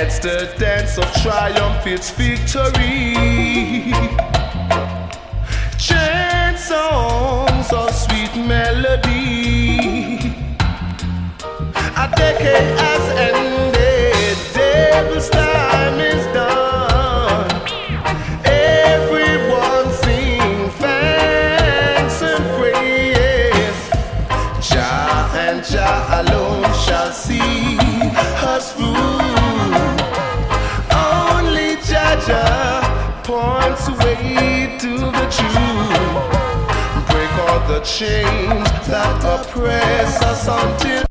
It's the dance of triumph, it's victory. Chant songs of sweet melody. A decade has ended, devil's time is done. Everyone sing thanks and praise. Jah and Jah alone shall see us through. Only Jah points the way to the truth. Break all the chains that oppress us until